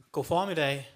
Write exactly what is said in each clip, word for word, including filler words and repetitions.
God formiddag.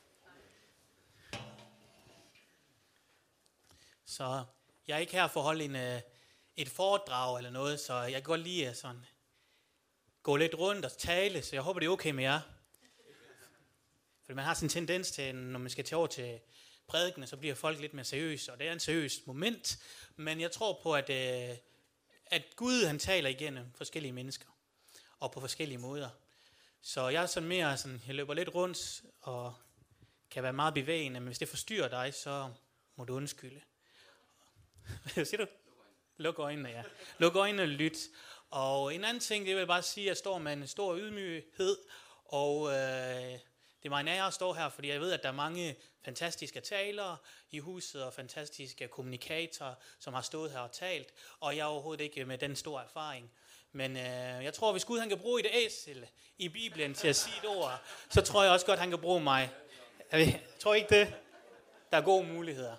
Så jeg er ikke her for at holde en, et foredrag eller noget, så jeg kan godt lide at sådan gå lidt rundt og tale, så jeg håber, det er okay med jer. For man har sådan en tendens til, når man skal tage over til prædikene, så bliver folk lidt mere seriøse, og det er en seriøs moment. Men jeg tror på, at, at Gud han taler igennem forskellige mennesker, og på forskellige måder. Så jeg er sådan mere sådan, jeg løber lidt rundt, og kan være meget bevægende, men hvis det forstyrrer dig, så må du undskylde. Hvad siger du? Luk øjnene, ja. Luk øjnene og lyt. Og en anden ting, det vil jeg bare sige, at jeg står med en stor ydmyghed, og øh, det er mig en ære at stå her, fordi jeg ved, at der er mange fantastiske talere i huset, og fantastiske kommunikatorer, som har stået her og talt, og jeg er overhovedet ikke med den store erfaring. Men øh, jeg tror, hvis Gud han kan bruge et æsel i Bibelen til at sige et ord, så tror jeg også godt, han kan bruge mig. Jeg tror ikke det. Der er gode muligheder.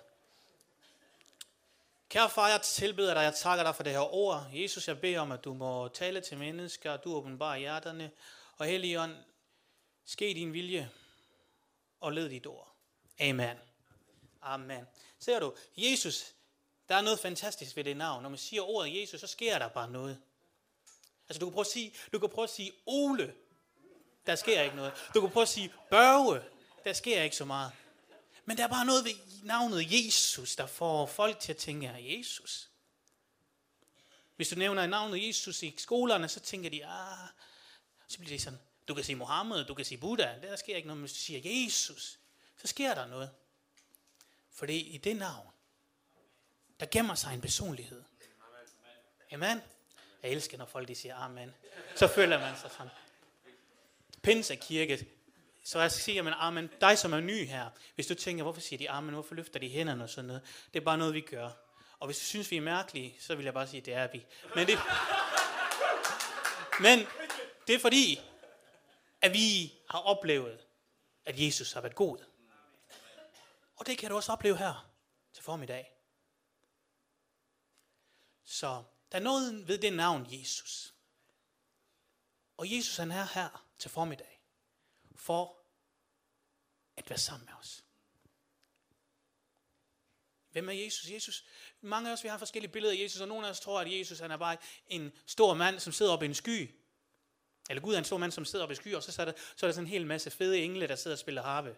Kære far, jeg tilbeder dig, jeg takker dig for det her ord. Jesus, jeg beder om, at du må tale til mennesker, du åbenbarer hjerterne, og Helligånd, ske din vilje, og led dit ord. Amen. Amen. Ser du, Jesus, der er noget fantastisk ved det navn. Når man siger ordet Jesus, så sker der bare noget. Altså du kan prøve at sige, du kan prøve at sige Ole, der sker ikke noget. Du kan prøve at sige Børge, der sker ikke så meget. Men der er bare noget ved navnet Jesus, der får folk til at tænke, ja, Jesus. Hvis du nævner navnet Jesus i skolerne, så tænker de, ah, så bliver det sådan, du kan sige Mohammed, du kan sige Buddha, der sker ikke noget, men hvis du siger Jesus, så sker der noget. Fordi i det navn, der gemmer sig en personlighed. Amen. Jeg elsker, når folk de siger amen. Så føler man sig sådan. Pinsekirke. Så jeg siger, man, amen, dig som er ny her, hvis du tænker, hvorfor siger de amen, hvorfor løfter de hænderne og sådan noget, det er bare noget, vi gør. Og hvis du synes, vi er mærkelige, så vil jeg bare sige, det er vi. Men det, men det er fordi, at vi har oplevet, at Jesus har været god. Og det kan du også opleve her til formiddag. Så der er noget ved det navn Jesus. Og Jesus han er her til formiddag for at være sammen med os. Hvem er Jesus? Jesus, mange af os vi har forskellige billeder af Jesus, og nogle af os tror, at Jesus han er bare en stor mand, som sidder oppe i en sky. Eller Gud er en stor mand, som sidder oppe i en sky, og så er, der, så er der sådan en hel masse fede engle, der sidder og spiller harpe.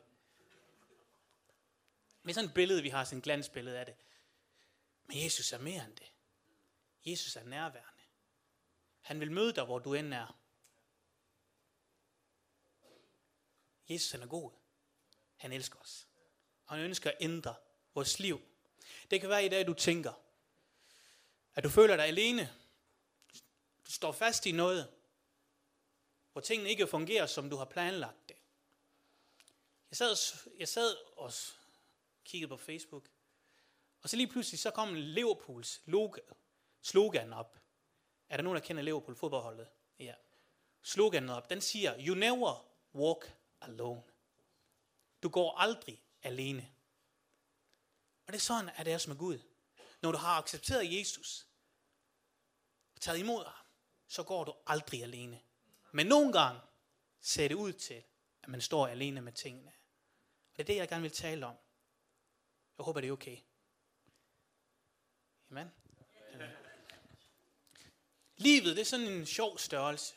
Med sådan et billede, vi har sådan et glansbillede af det. Men Jesus er mere end det. Jesus er nærværende. Han vil møde dig, hvor du end er. Jesus han er god. Han elsker os. Og han ønsker at ændre vores liv. Det kan være i dag, du tænker, at du føler dig alene. Du står fast i noget, hvor tingene ikke fungerer, som du har planlagt det. Jeg sad, jeg sad og kiggede på Facebook, og så lige pludselig så kom Liverpools logo, slogan op. Er der nogen, der kender Liverpool fodboldholdet? Ja. Sloganet op, den siger, you never walk alone. Du går aldrig alene. Og det er sådan, at det er også med Gud. Når du har accepteret Jesus, og taget imod ham, så går du aldrig alene. Men nogle gange ser det ud til, at man står alene med tingene. Og det er det, jeg gerne vil tale om. Jeg håber, det er okay. Amen. Amen. Livet, det er sådan en sjov størrelse.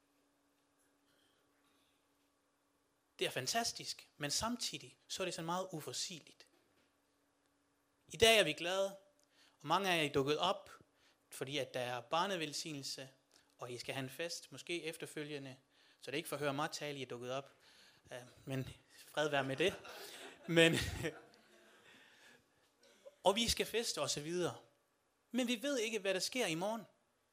Det er fantastisk, men samtidig så er det sådan meget uforudsigeligt. I dag er vi glade, og mange af jer er dukket op, fordi at der er barnevelsignelse, og I skal have en fest, måske efterfølgende, så det er ikke for at høre mig tale, I er dukket op, men fred være med det. Men, og vi skal feste og så videre. Men vi ved ikke, hvad der sker i morgen.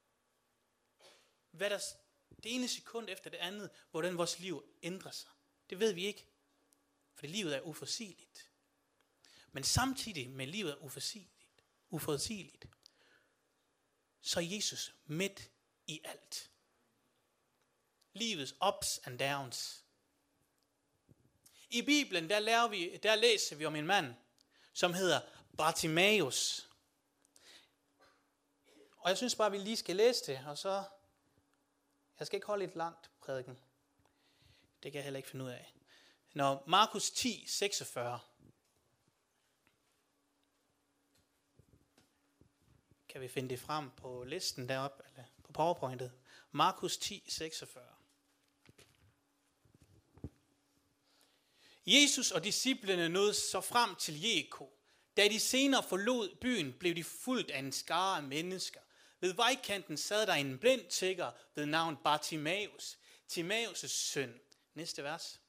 Hvad der, det ene sekund efter det andet, hvordan vores liv ændrer sig. Det ved vi ikke, for livet er uforudsigeligt. Men samtidig med livet er uforudsigeligt, uforudsigeligt, så er Jesus midt i alt. Livets ups and downs. I Bibelen, der, lærer vi, der læser vi om en mand, som hedder Bartimaeus. Og jeg synes bare, vi lige skal læse det, og så, jeg skal ikke holde et langt prædiken. Det kan jeg heller ikke finde ud af. Når Markus ti, seksogfyrre. Kan vi finde det frem på listen deroppe, eller på powerpointet? Markus ti, seksogfyrre. Jesus og disciplene nåede så frem til Jericho. Da de senere forlod byen, blev de fulgt af en skare af mennesker. Ved vejkanten sad der en blind tigger ved navn Bartimaeus, Timaeus' søn. Næste vers.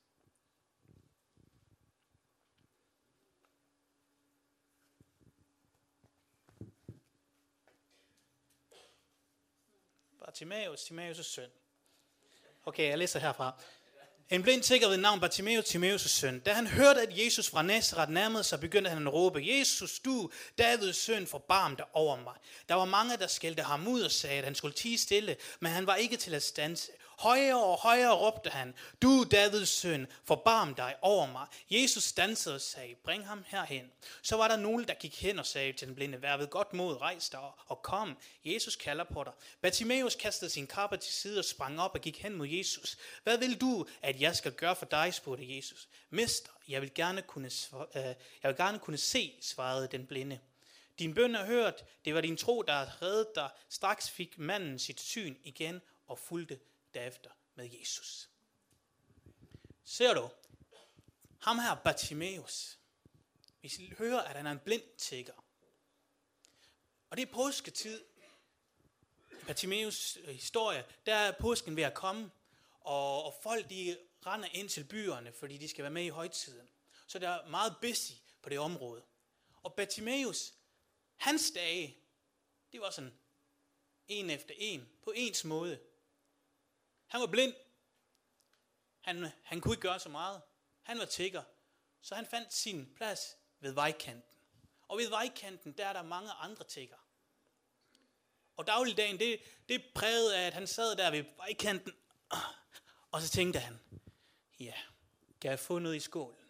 Bartimaeus, Timaeus' søn. Okay, jeg læser herfra. En blind tigger ved navn Bartimaeus, Timaeus' søn. Da han hørte, at Jesus fra Nazaret nærmede sig, begyndte han at råbe, Jesus, du, Davids søn, forbarm dig over mig. Der var mange, der skældte ham ud og sagde, at han skulle tie stille, men han var ikke til at standse. Højere og højere råbte han, du, Davids søn, forbarm dig over mig. Jesus standsede og sagde, bring ham herhen. Så var der nogle, der gik hen og sagde til den blinde, vær ved godt mod, rejs dig og kom. Jesus kalder på dig. Bartimaeus kastede sin kappe til side og sprang op og gik hen mod Jesus. Hvad vil du, at jeg skal gøre for dig, spurgte Jesus. Mester, jeg vil gerne kunne, jeg vil gerne kunne se, svarede den blinde. Din bøn er hørt, det var din tro, der havde reddet dig. Straks fik manden sit syn igen og fulgte derefter med Jesus. Ser du? Ham her Bartimaeus. Vi hører, at han er en blind tigger. Og det er påsketid. I Bartimaeus historie, der er påsken ved at komme. Og, og folk de render ind til byerne, fordi de skal være med i højtiden. Så der er meget busy på det område. Og Bartimaeus, hans dage, det var sådan en efter en, på ens måde. Han var blind. Han, han kunne ikke gøre så meget. Han var tigger. Så han fandt sin plads ved vejkanten. Og ved vejkanten, der er der mange andre tigger. Og dagligdagen, det, det er præget af, at han sad der ved vejkanten. Og så tænkte han, ja, kan jeg få noget i skålen?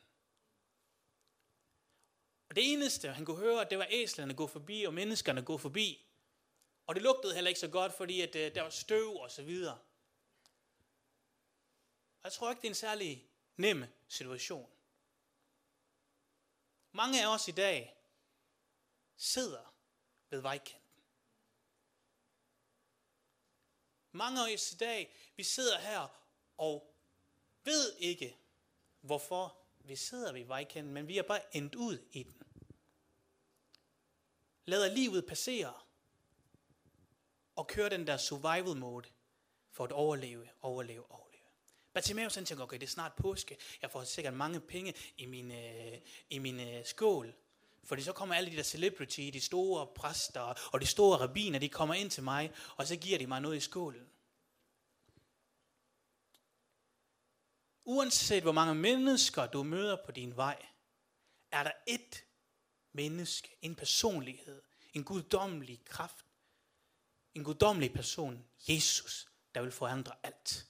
Og det eneste, han kunne høre, det var æslerne gå forbi, og menneskerne gå forbi. Og det lugtede heller ikke så godt, fordi at, der var støv og så videre. Og jeg tror ikke, det er en særlig nem situation. Mange af os i dag sidder ved vejkanten. Mange af os i dag, vi sidder her og ved ikke, hvorfor vi sidder ved vejkanten, men vi er bare endt ud i den. Lader livet passere og kører den der survival mode for at overleve, overleve, overleve. Bartimaeus han tænker, okay, det er snart påske. Jeg får sikkert mange penge i min, øh, i min øh, skål. Fordi så kommer alle de der celebrity, de store præster og de store rabbiner, de kommer ind til mig, og så giver de mig noget i skålen. Uanset hvor mange mennesker du møder på din vej, er der ét menneske, en personlighed, en guddommelig kraft, en guddommelig person, Jesus, der vil forandre alt.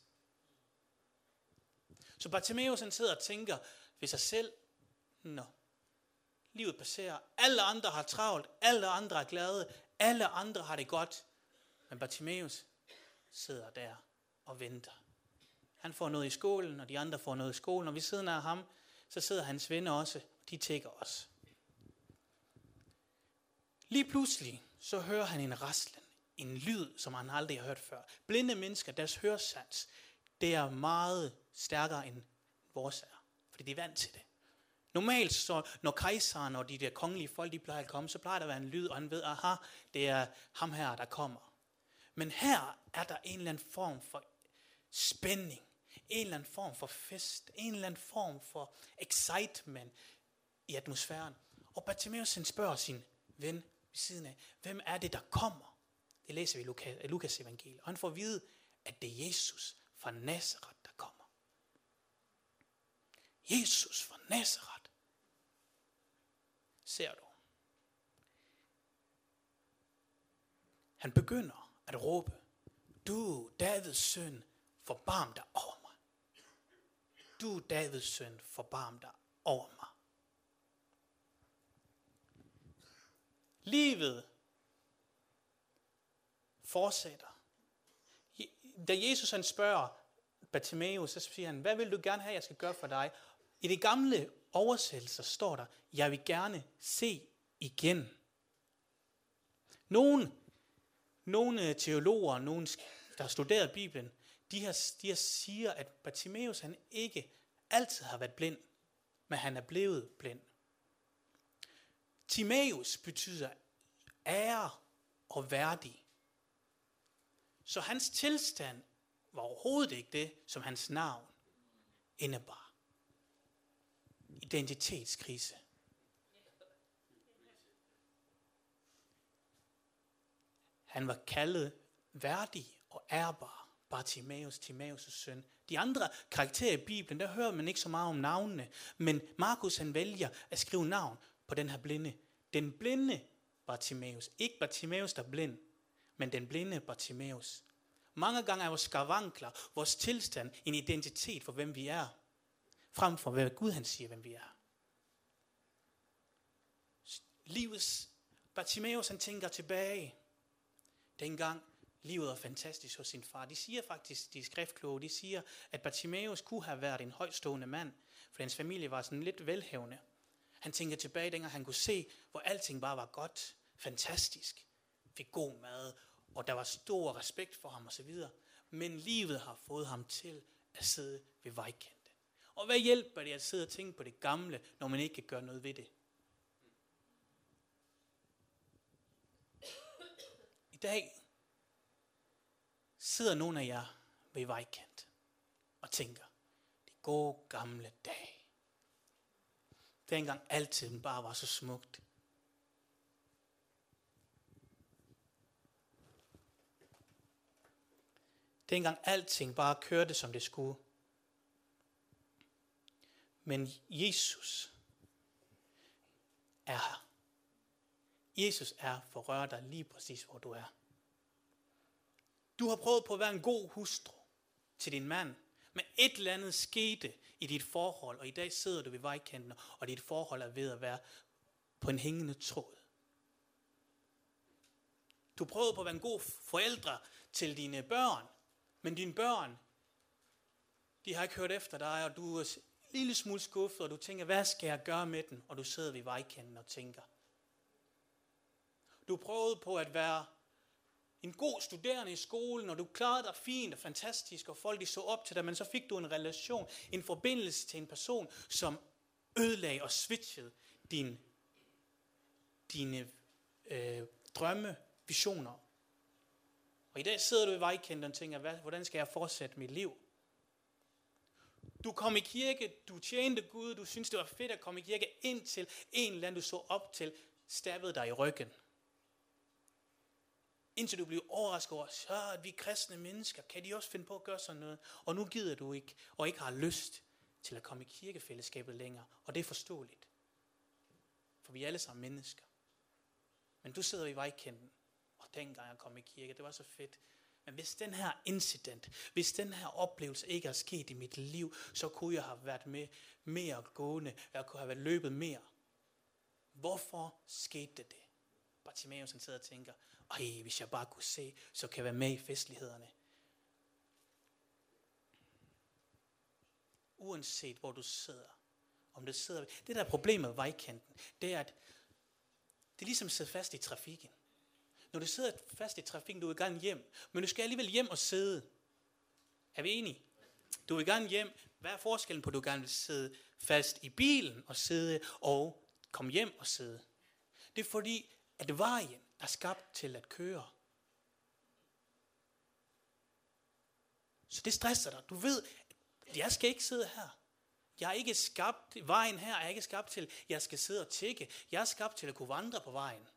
Så Bartimaeus han sidder og tænker ved sig selv, nå, livet passerer, alle andre har travlt, alle andre er glade, alle andre har det godt, men Bartimaeus sidder der og venter. Han får noget i skålen, og de andre får noget i skålen, og ved siden af ham, så sidder hans venner også, og de tigger også. Lige pludselig, så hører han en raslen, en lyd, som han aldrig har hørt før. Blinde mennesker, deres høresans, det er meget stærkere end vores er, fordi de er vant til det. Normalt, så når kejseren og de der kongelige folk, de plejer at komme, så plejer der at være en lyd, og han ved, aha, det er ham her, der kommer. Men her er der en eller anden form for spænding, en eller anden form for fest, en eller anden form for excitement i atmosfæren. Og Bartimaeus spørger sin ven ved siden af, hvem er det, der kommer? Det læser vi i Lukas, Lukas evangeliet, og han får at vide, at det er Jesus fra Nazaret, der kommer. Jesus fra Nazaret. Ser du? Han begynder at råbe, du, Davids søn, forbarm dig over mig. Du, Davids søn, forbarm dig over mig. Livet fortsætter. Da Jesus han spørger Bartimaeus, så siger han, hvad vil du gerne have, jeg skal gøre for dig? I det gamle oversættelser står der, jeg vil gerne se igen. Nogle, nogle teologer, nogle, der har studeret Bibelen, de her, de her siger, at Bartimaeus han ikke altid har været blind, men han er blevet blind. Timaeus betyder ære og værdig. Så hans tilstand var overhovedet ikke det, som hans navn indebar. Identitetskrise. Han var kaldet værdig og ærbar. Bartimaeus, Timaeus' søn. De andre karakterer i Bibelen, der hører man ikke så meget om navnene. Men Markus han vælger at skrive navn på den her blinde. Den blinde Bartimaeus. Ikke Bartimaeus, der er blind, men den blinde Bartimaeus. Mange gange er vores skavankler, vores tilstand, en identitet for hvem vi er. Frem for hvad Gud han siger, hvem vi er. Livets Bartimaeus han tænker tilbage. Dengang livet var fantastisk hos sin far. De siger faktisk, de skriftkloge, de siger, at Bartimaeus kunne have været en højtstående mand, for hans familie var sådan lidt velhavende. Han tænker tilbage, dengang han kunne se, hvor alting bare var godt, fantastisk, fik god mad, og der var stor respekt for ham osv. Men livet har fået ham til at sidde ved vejkanten. Og hvad hjælper det at sidde og tænke på det gamle, når man ikke kan gøre noget ved det? I dag sidder nogle af jer ved vejkant og tænker, det gode gamle dag. Dengang altid bare var så smukt. Dengang alting bare kørte, som det skulle. Men Jesus er her. Jesus er for at røre dig lige præcis, hvor du er. Du har prøvet på at være en god hustru til din mand, men et eller andet skete i dit forhold, og i dag sidder du ved vejkanten, og dit forhold er ved at være på en hængende tråd. Du prøvede på at være en god forældre til dine børn, men dine børn, de har ikke hørt efter dig, og du er en lille smule skuffet, og du tænker, hvad skal jeg gøre med dem? Og du sidder ved vejkanten og tænker. Du prøvede på at være en god studerende i skolen, og du klarede dig fint og fantastisk, og folk de så op til dig, men så fik du en relation, en forbindelse til en person, som ødelagde og switchede din, dine øh, drømme, visioner. Og i dag sidder du i vejkanten og tænker, hvad, hvordan skal jeg fortsætte mit liv? Du kom i kirke, du tjente Gud, du syntes det var fedt at komme i kirke, indtil en eller anden du så op til, stabbede dig i ryggen. Indtil du blev overrasket over, så at vi kristne mennesker, kan de også finde på at gøre sådan noget? Og nu gider du ikke, og ikke har lyst til at komme i kirkefællesskabet længere. Og det er forståeligt. For vi er alle sammen mennesker. Men du sidder i vejkanten, og dengang jeg kom i kirke, det var så fedt. Men hvis den her incident, hvis den her oplevelse ikke er sket i mit liv, så kunne jeg have været med mere gående, jeg kunne have været løbet mere. Hvorfor skete det det? Bartimaeus han sidder og tænker, ej, hvis jeg bare kunne se, så kan jeg være med i festlighederne. Uanset hvor du sidder, om du sidder, det der er problemet med vejkanten, det er, at det er ligesom at sidde fast i trafikken. Når du sidder fast i trafikken, du vil gerne hjem, men du skal alligevel hjem og sidde. Er vi enige? Du vil gerne hjem. Hvad er forskellen på, at du gerne vil sidde fast i bilen og sidde og komme hjem og sidde? Det er fordi, at vejen er skabt til at køre. Så det stresser dig. Du ved, at jeg skal ikke sidde her. Jeg er ikke skabt, vejen her er ikke skabt til, at jeg skal sidde og tække. Jeg er skabt til at kunne vandre på vejen.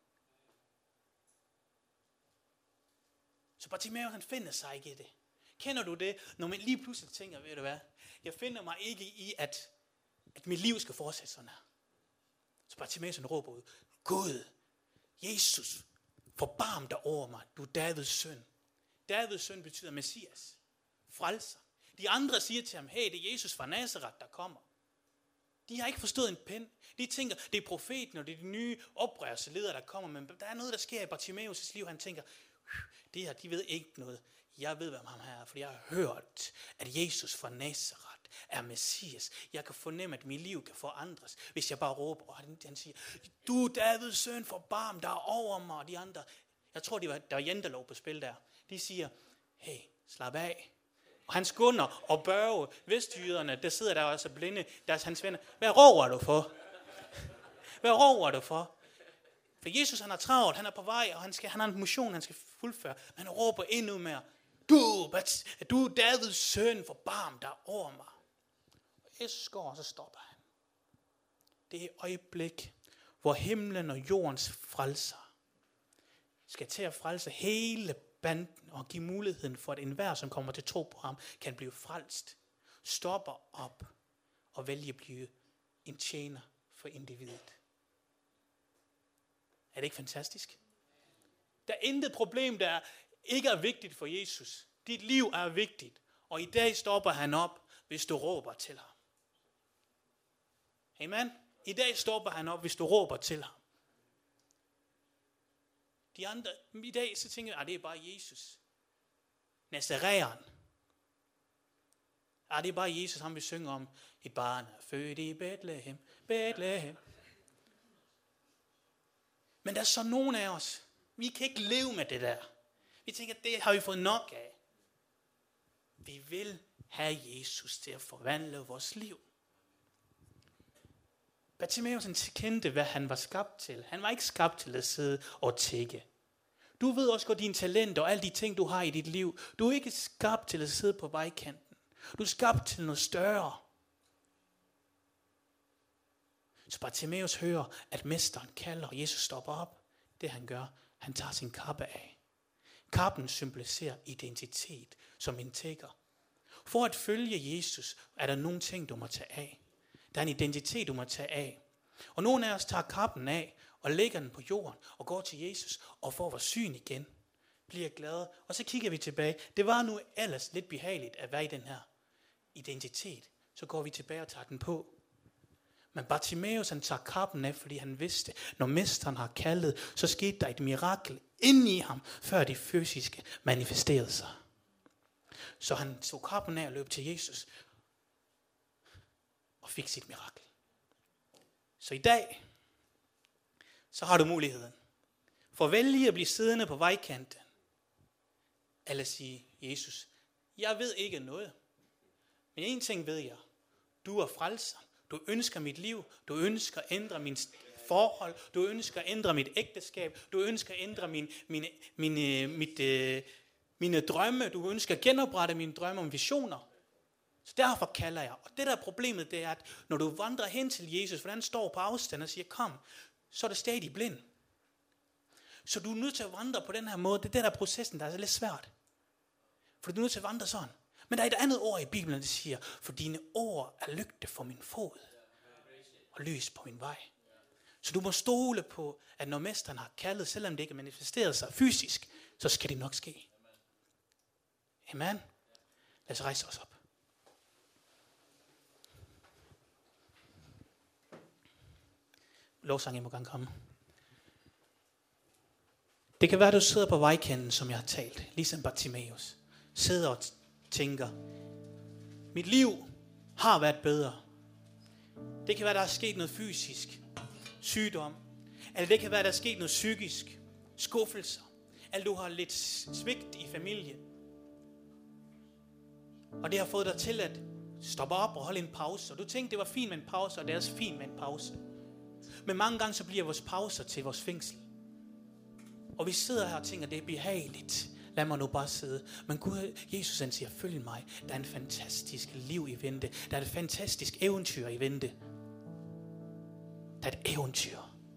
Så Bartimaeus han finder sig ikke i det. Kender du det, når man lige pludselig tænker, ved du hvad, jeg finder mig ikke i, at, at mit liv skal fortsætte sådan her. Så Bartimaeus han råber ud, Gud, Jesus, forbarm dig over mig, du er Davids søn. Davids søn betyder Messias, frelser. De andre siger til ham, hey, det er Jesus fra Nazareth, der kommer. De har ikke forstået en pind. De tænker, det er profeten, og det er de nye oprørsledere, der kommer. Men der er noget, der sker i Bartimaeus' liv. Han tænker, det her, de ved ikke noget. Jeg ved, hvem ham her er, for jeg har hørt, at Jesus fra Nazareth, er Messias. Jeg kan fornemme, at mit liv kan forandres, hvis jeg bare råber. Og han, han siger, du Davids søn, forbarm dig over mig. Og de andre, jeg tror, de var, der var jantelov på spil der. De siger, hey, slap af. Og hans Gunnar og Børge, vestjyderne, der sidder der også blinde, der er hans venner. Hvad råber du for? Hvad råber du for? For Jesus, han er travlt, han er på vej, og han, skal, han har en mission, han skal fuldføre. Men han råber endnu mere, du, du Davids søn, forbarm dig over mig. Og Jesus går, og så stopper han. Det er et øjeblik, hvor himlen og jordens frelser skal til at frelse hele banden og give muligheden for, at enhver, som kommer til tro på ham, kan blive frelst. Stopper op og vælge at blive en tjener for individet. Er det ikke fantastisk? Der er intet problem, der ikke er vigtigt for Jesus. Dit liv er vigtigt, og i dag stopper han op, hvis du råber til ham. Amen? I dag stopper han op, hvis du råber til ham. De andre, i dag så tænker jeg, at det er bare Jesus. Nazaræeren. Ja, det er bare Jesus, han vil synge om. Et barn er født i Bethlehem, Bethlehem. Men der er så nogen af os, vi kan ikke leve med det der. Vi tænker, det har vi fået nok af. Vi vil have Jesus til at forvandle vores liv. Bartimaeus kendte, hvad han var skabt til. Han var ikke skabt til at sidde og tække. Du ved også godt dine talenter og alle de ting, du har i dit liv. Du er ikke skabt til at sidde på vejkanten. Du er skabt til noget større. Så Bartimaeus hører, at mesteren kalder, og Jesus stopper op. Det han gør, han tager sin kappe af. Kappen symboliserer identitet som en tigger. For at følge Jesus, er der nogle ting, du må tage af. Der er en identitet, du må tage af. Og nogle af os tager kappen af, og lægger den på jorden, og går til Jesus, og får vores syn igen. Bliver glade, og så kigger vi tilbage. Det var nu ellers lidt behageligt at være i den her identitet. Så går vi tilbage og tager den på. Men Bartimaeus, han tager kappen af, fordi han vidste, når mesteren har kaldet, så skete der et mirakel inde i ham, før det fysiske manifesterede sig. Så han tog kappen af og løb til Jesus, og fik sit mirakel. Så i dag, så har du muligheden for at vælge at blive siddende på vejkanten, eller sige, Jesus, jeg ved ikke noget, men en ting ved jeg, du er frelser. Du ønsker mit liv, du ønsker at ændre min forhold, du ønsker at ændre mit ægteskab, du ønsker at ændre min, mine, mine, mit, øh, mine drømme, du ønsker at genoprette mine drømme om visioner. Så derfor kalder jeg. Og det der problemet, det er, at når du vandrer hen til Jesus, for han står på afstand og siger, kom, så er det stadig blind. Så du er nødt til at vandre på den her måde. Det er det der processen, der er lidt svært. For du er nødt til at vandre sådan. Men der er et andet ord i Bibelen, der siger, for dine ord er lygte for min fod, og lys på min vej. Så du må stole på, at når mesteren har kaldet, selvom det ikke manifesterer sig fysisk, så skal det nok ske. Amen. Lad os rejse os op. Lovsangen må gerne komme. Det kan være, at du sidder på vejkanten, som jeg har talt, ligesom Bartimaeus. Sidder og tænker, mit liv har været bedre. Det kan være, der er sket noget fysisk, sygdom. Eller det kan være, der er sket noget psykisk, skuffelser. Eller du har lidt svigt i familien. Og det har fået dig til at stoppe op og holde en pause. Og du tænkte, det var fint med en pause, og det er også fint med en pause. Men mange gange så bliver vores pauser til vores fængsel. Og vi sidder her og tænker, det er behageligt. Lad mig nu bare sidde. Men Gud, Jesus han siger, følg mig. Der er en fantastisk liv i vente. Der er et fantastisk eventyr i vente. Der er et eventyr.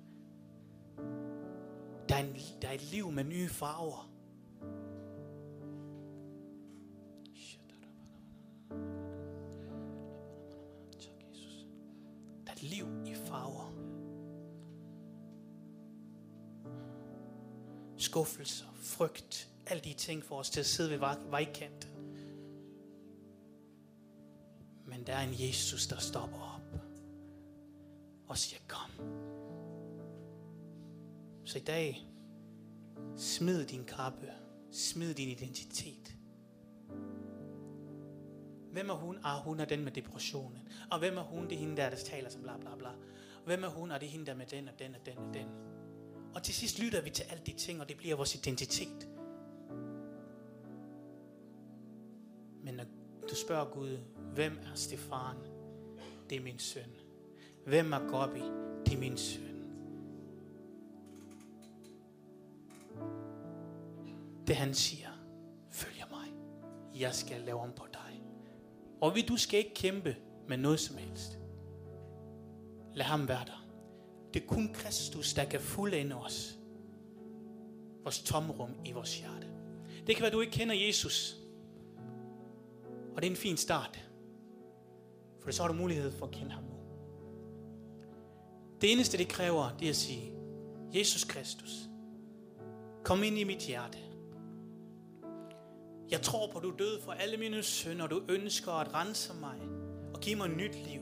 Der er, en, der er et liv med nye farver. Tak, Jesus. Der er et liv i farver. Skuffelser, frygt, alle de ting får os til at sidde ved vejkanten. Men der er en Jesus, der stopper op og siger, kom. Så i dag, smid din kappe, smid din identitet. Hvem er hun? Ah, hun er den med depressionen. Og hvem er hun? Det er hende der, der taler som bla bla bla. Hvem er hun? Og det er hende der med den og den og den og den. Og til sidst lytter vi til alle de ting, og det bliver vores identitet. Men når du spørger Gud, hvem er Stefan? Det er min søn. Hvem er Gobby? Det er min søn. Det han siger, følger mig. Jeg skal lave om på dig. Og du skal ikke kæmpe med noget som helst. Lad ham være der. Det er kun Kristus, der kan fuldende os. Vores tomrum i vores hjerte. Det kan være, du ikke kender Jesus. Og det er en fin start. For så har du mulighed for at kende ham nu. Det eneste, det kræver, det er at sige, Jesus Kristus, kom ind i mit hjerte. Jeg tror på, at du døde for alle mine synder, og du ønsker at rense mig og give mig et nyt liv.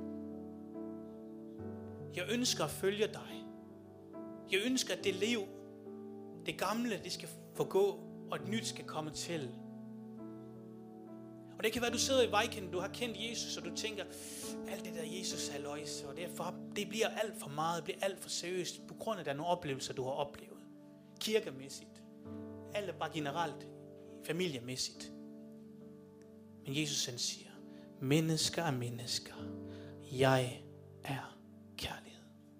Jeg ønsker at følge dig. Jeg ønsker, at det liv, det gamle, det skal forgå, og et nyt skal komme til. Og det kan være, at du sidder i vejkanten, du har kendt Jesus, og du tænker, alt det der Jesus halløjs, og derfor, det bliver alt for meget, det bliver alt for seriøst, på grund af der nogle oplevelser, du har oplevet. Kirkemæssigt. Alt bare generelt, familiemæssigt. Men Jesus han siger, mennesker er mennesker. Jeg er kærlighed.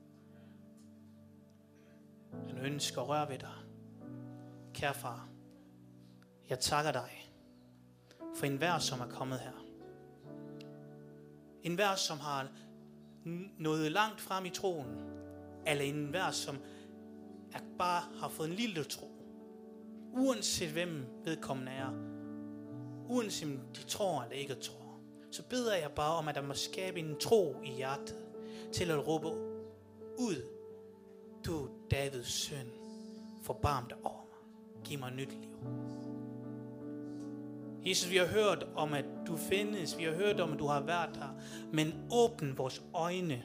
Han ønsker at røre ved dig. Kære far, jeg takker dig for enhver, som er kommet her. Enhver, som har nået langt frem i troen, eller enhver, som er bare har fået en lille tro. Uanset hvem vedkommende er, uanset om de tror eller ikke tror, så beder jeg bare om, at der må skabe en tro i hjertet, til at råbe ud, du Davids søn, forbarm dig over mig, giv mig et nyt liv. Jesus, vi har hørt om, at du findes, vi har hørt om, at du har været her, men åbn vores øjne,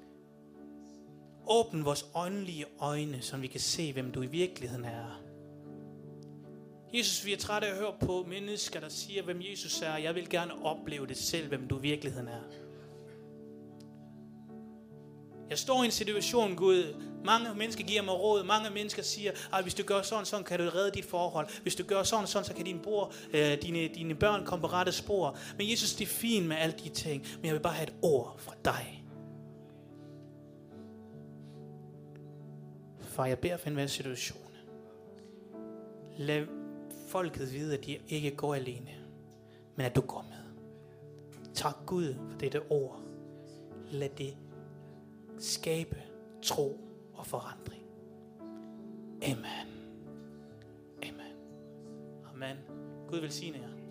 åbn vores åndelige øjne, så vi kan se, hvem du i virkeligheden er. Jesus, vi er trætte af at høre på mennesker, der siger, hvem Jesus er. Jeg vil gerne opleve det selv, hvem du i virkeligheden er. Jeg står i en situation, Gud. Mange mennesker giver mig råd. Mange mennesker siger, at hvis du gør sådan, sådan kan du redde dit forhold. Hvis du gør sådan, sådan, så kan din bror, øh, dine, dine børn komme på rette spor. Men Jesus, det er fint med alle de ting. Men jeg vil bare have et ord fra dig. Far, jeg beder for enhver situation. Lad folket vide, at de ikke går alene, men at du går med. Tak Gud for dette ord. Lad det skabe tro og forandring. Amen. Amen. Amen. Gud velsigne jer.